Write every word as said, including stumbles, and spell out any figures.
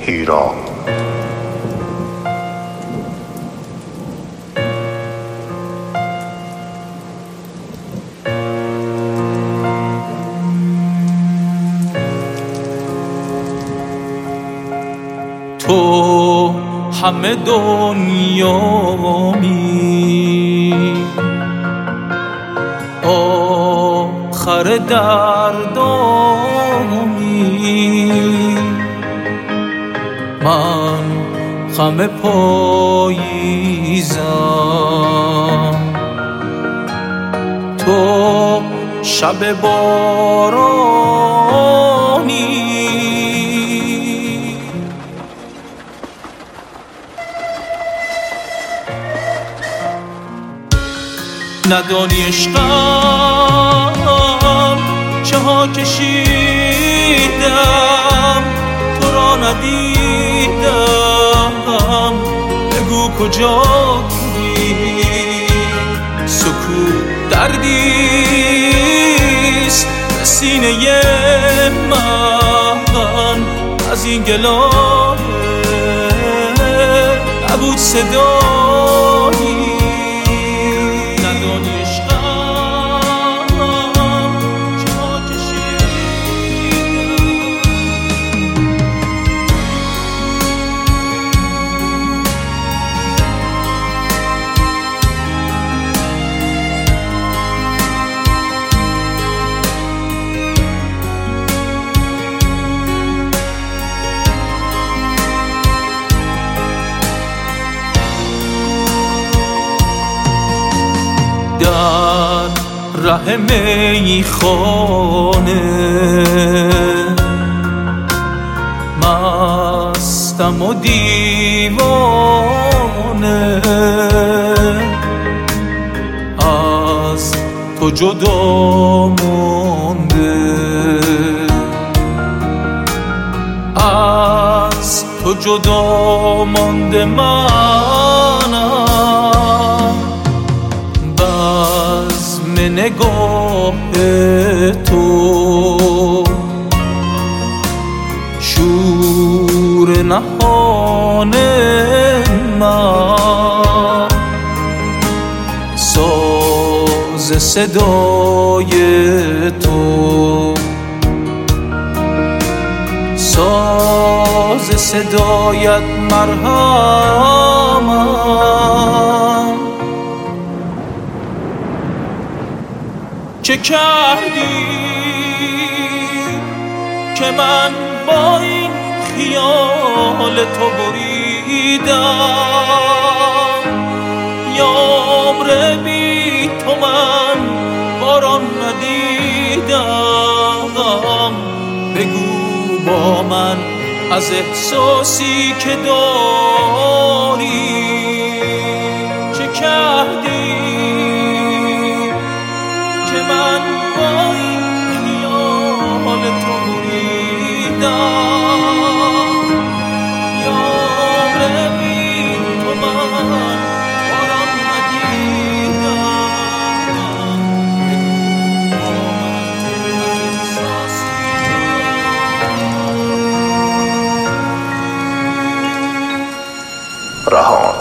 هیرا. تو همه دنیامی، آخر دردامی، من خم پاییزم، تو شب بارانی. ندانی عشقم چه ها کشیدم، تو را ندیدم، بگو کجا بودی. سکوت دردیست به سینه من، از این گلایه نبود صدایی. در ره میخانه مستم و دیوانه، از تو جدا مانده، از تو جدا مانده منم. بزم نگاه تو شور نهان من، ساز صدای تو، ساز صدایت مرهمم. چه کردی که من با این خیال تو بریدم؟ یا عمر بی تو من باران ندیدم. بگو با من از احساسی که داری چه کردی که من با این خیال تو بریدم؟ یا عمر بی تو من باران ندیدم. رهان.